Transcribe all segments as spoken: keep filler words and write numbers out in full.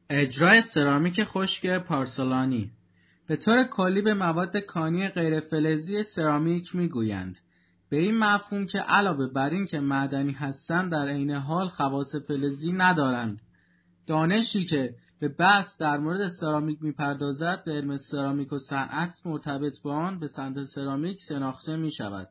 اجرای سرامیک خشک پارسلانی. به طور کلی به مواد کانی غیر فلزی سرامیک میگویند. به این مفهوم که علاوه بر این که معدنی هستند در عین حال خواص فلزی ندارند. دانشی که به بحث در مورد سرامیک میپردازد به علم سرامیک و صنعت مرتبط با آن به صنعت سرامیک شناخته میشود.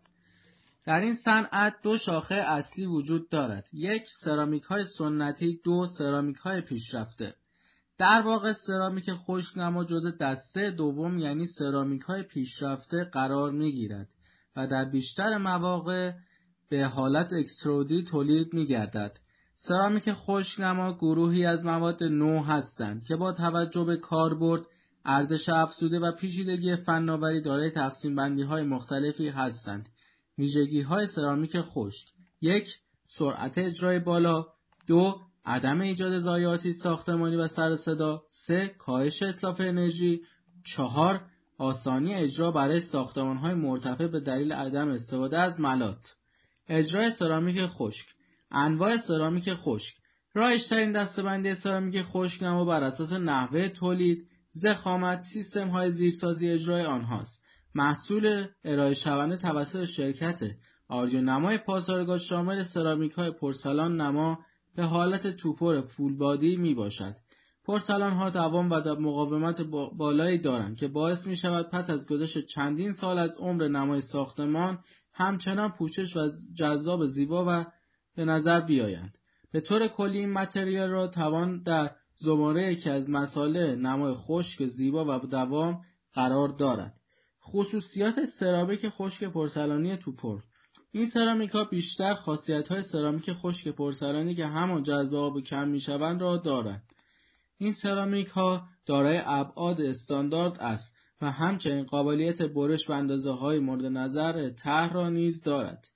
در این صنعت دو شاخه اصلی وجود دارد. یک، سرامیک های سنتی. دو، سرامیک های پیشرفته. در واقع سرامیک خشک‌نما جزء دسته دوم یعنی سرامیک های پیشرفته قرار میگیرد و در بیشتر مواقع به حالت اکسترودی تولید میگردد. سرامیک خشک‌نما گروهی از مواد نو هستند که با توجه به کاربرد، ارزش افزوده و پیچیدگی فناوری دارای تقسیم بندی های مختلفی هستند. ویژگی های سرامیک خشک: یک، سرعت اجرای بالا. دو، عدم ایجاد ضایعاتی ساختمانی و سر و صدا. سه، کاهش اتلاف انرژی. چهار، آسانی اجرا برای ساختمان‌های مرتفع به دلیل عدم استفاده از ملات. اجرای سرامیک خشک. انواع سرامیک خشک. رایج‌ترین دسته‌بندی سرامیک خشک‌نما بر اساس نحوه تولید، ضخامت، سیستم‌های زیرسازی اجرای آنهاست. محصول ارائه شونده توسط شرکت آریونمای پاسارگاد شامل سرامیک‌های پورسلان نما به حالت توپر فول بادی می باشد. پورسلان ها دوام و مقاومت بالایی دارند که باعث می شود پس از گذشت چندین سال از عمر نمای ساختمان همچنان پوشش و جذاب زیبا و به نظر بیایند. به طور کلی این متریال را توان در زمره یکی از مسائل نمای خشک زیبا و دوام قرار دارد. خصوصیات سرامیک خشک پورسلانی توپر. این سرامیک ها بیشتر خاصیت های سرامیک خشک پورسلانی که همان جذب آب کم می شوند را دارند. این سرامیک ها دارای ابعاد استاندارد است و همچنین قابلیت برش به اندازه های مورد نظر طرح را نیز دارد.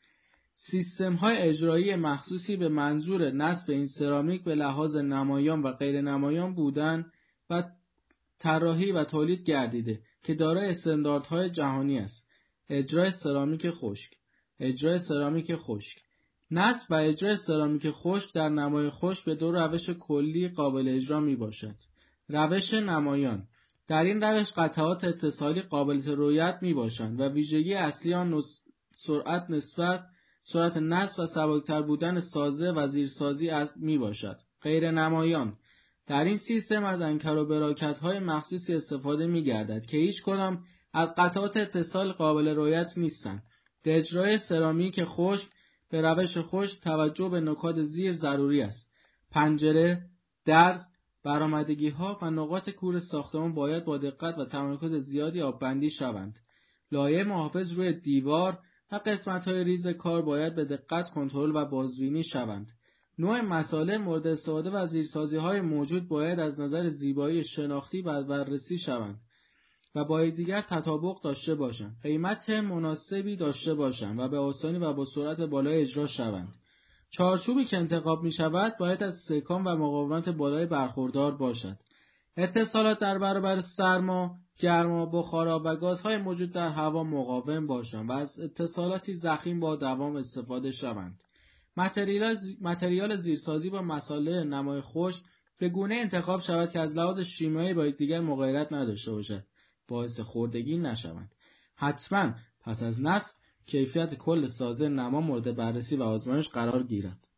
سیستم های اجرایی مخصوصی به منظور نصب این سرامیک به لحاظ نمایان و غیر نمایان بودن و طراحی و تولید گردیده که دارای استانداردهای جهانی است. اجرای سرامیک خشک. اجرای سرامیک خشک. نصب و اجرای سرامیک خشک در نمای خشک به دو روش کلی قابل اجرا می باشد. روش نمایان. در این روش قطعات اتصالی قابل رؤیت می باشند و ویژگی اصلی آن نس... سرعت نسبت سرعت نصب و سبکتر بودن سازه و زیرسازی می باشد. غیر نمایان. در این سیستم از انکر و براکت های مخصوصی استفاده می گردد که هیچ کدام از قطعات اتصال قابل رؤیت نیستند. در اجرای سرامیک خشک به روش خشک توجه به نکات زیر ضروری است. پنجره، درز، برآمدگی ها و نقاط کور ساختمان باید با دقت و تمرکز زیادی آببندی شوند. لایه محافظ روی دیوار و قسمت های ریز کار باید به دقت کنترل و بازبینی شوند. نوع مساله مورد استفاده و زیرسازی های موجود باید از نظر زیبایی شناختی و بررسی شوند و با یکدیگر تطابق داشته باشند. قیمت مناسبی داشته باشند و به آسانی و با سرعت بالای اجرا شوند. چارچوبی که انتخاب می شود باید از استحکام و مقاومت بالای برخوردار باشد. اتصالات در برابر سرما، گرما، بخارا و گازهای موجود در هوا مقاوم باشند و از اتصالاتی ضخیم با دوام استفاده شوند. متریال, زی... متریال زیرسازی با مساله نمای خشک به گونه انتخاب شود که از لحاظ شیمیایی با یکدیگر مغایرت نداشته باشد، باعث خوردگی نشوند. حتما پس از نصب کیفیت کل سازه نما مورد بررسی و آزمایش قرار گیرد.